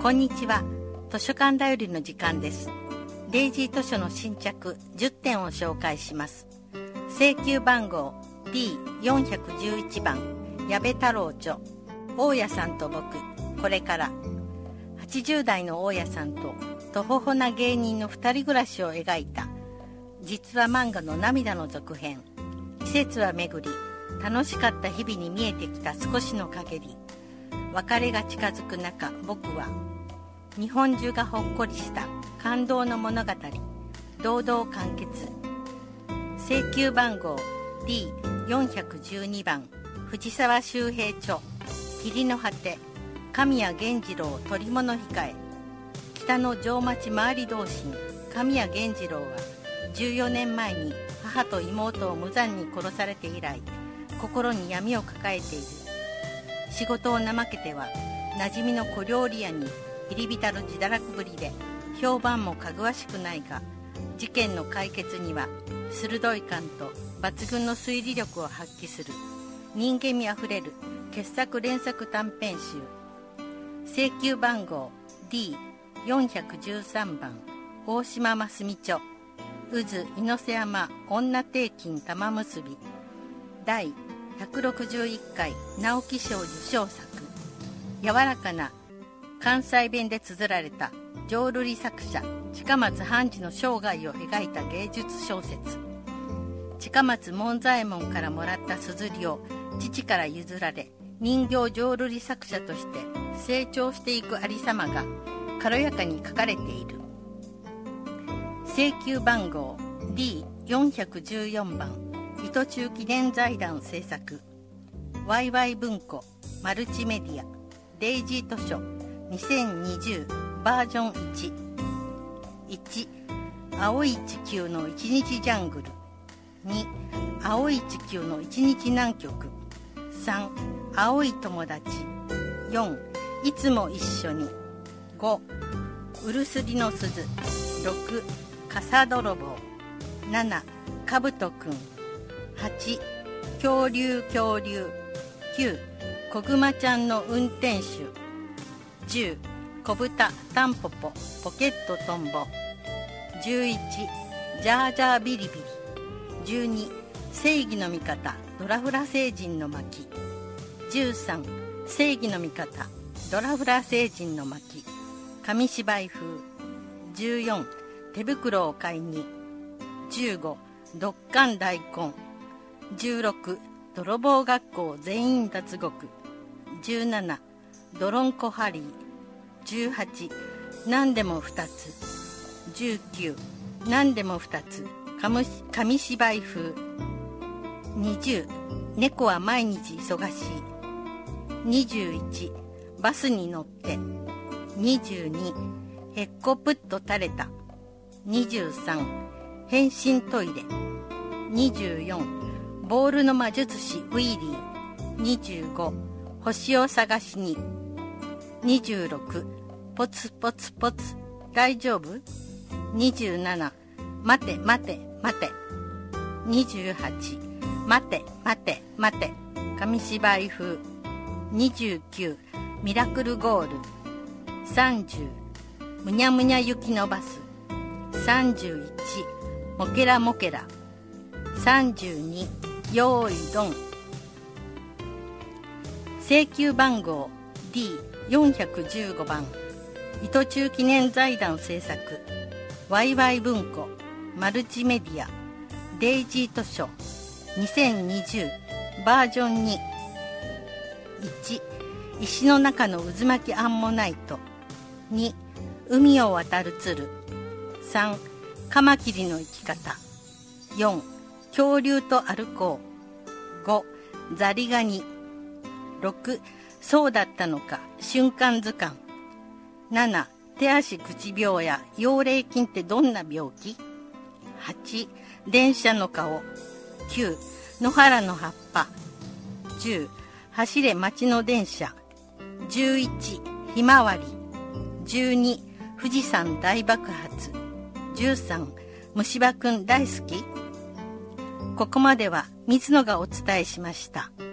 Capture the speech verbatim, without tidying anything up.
こんにちは。図書館だよりの時間です。デイジー図書の新着じゅってんを紹介します。請求番号 ディーよんひゃくじゅういち 番、矢部太郎著、大家さんと僕、これから。はちじゅう代の大家さんととほほな芸人の二人暮らしを描いた実話漫画の涙の続編。季節は巡り、楽しかった日々に見えてきた少しの陰り。別れが近づく中、僕は日本中がほっこりした感動の物語。堂々完結。請求番号 ディーよんひゃくじゅうに 番、藤沢周平著、霧の果て、神谷源次郎捕物控え。北の城町回り同心神谷源次郎はじゅうよねんまえに母と妹を無残に殺されて以来、心に闇を抱えている。仕事を怠けては馴染みの小料理屋に入り浸る自堕落ぶりで評判もかぐわしくないが、事件の解決には鋭い感と抜群の推理力を発揮する人間味あふれる傑作連作短編集。請求番号 ディーよんひゃくじゅうさん 番、大島真澄著、宇豆猪瀬山女定金玉結び。第ひゃくろくじゅういっかい直木賞受賞作。柔らかな関西弁で綴られた浄瑠璃作者近松半次の生涯を描いた芸術小説。近松門左衛門からもらった硯を父から譲られ、人形浄瑠璃作者として成長していくありさまが軽やかに書かれている。請求番号 ディーよんひゃくじゅうよん 番、伊藤忠記念財団制作。ワイワイ文庫マルチメディアデイジー図書にせんにじゅうバージョンいち。いち、青い地球の一日ジャングル。に、青い地球の一日南極。さん、青い友達。よん、いつも一緒に。ご、うるすりの鈴。ろく、傘泥棒。なな、かぶとくん。はち、恐竜恐竜。きゅう、こぐまちゃんの運転手。じゅう、小豚タンポポポケットトンボ。じゅういち、ジャージャービリビリ。じゅうに、正義の味方ドラフラ星人の巻。じゅうさん、正義の味方ドラフラ星人の巻紙芝居風。じゅうよん、手袋を買いに。じゅうご、ドッカン大根。じゅうろく、泥棒学校全員脱獄。じゅうなな、ドロンコハリー。じゅうはち、何でもふたつ。じゅうきゅう、何でもふたつ紙芝居風。にじゅう、猫は毎日忙しい。にじゅういち、バスに乗って。にじゅうに、へっこぷっと垂れた。にじゅうさん、変身トイレ。にじゅうよん、ボールの魔術師ウィーリー。にじゅうご、星を探しに。にじゅうろく、ポツポツポツ大丈夫。にじゅうなな、待て待て待て。にじゅうはち、待て待て待て紙芝居風。にじゅうきゅう、ミラクルゴール。さんじゅう、むにゃむにゃ雪のバス。さんじゅういち、モケラモケラ。さんじゅうに、よーいドン。請求番号 ディーよんひゃくじゅうご 番、伊藤忠記念財団制作。ワイワイ文庫マルチメディアデイジー図書にせんにじゅうバージョンに。いち、石の中の渦巻きアンモナイト。に、海を渡る鶴。さん、カマキリの生き方。よん、恐竜と歩こう。ご、ザリガニ。ろく、そうだったのか瞬間図鑑。なな、手足口病や溶霊菌ってどんな病気。はち、電車の顔。きゅう、野原の葉っぱ。じゅう、走れ町の電車。じゅういち、ひまわり。じゅうに、富士山大爆発。じゅうさん、虫歯くん大好き。ここまでは水野がお伝えしました。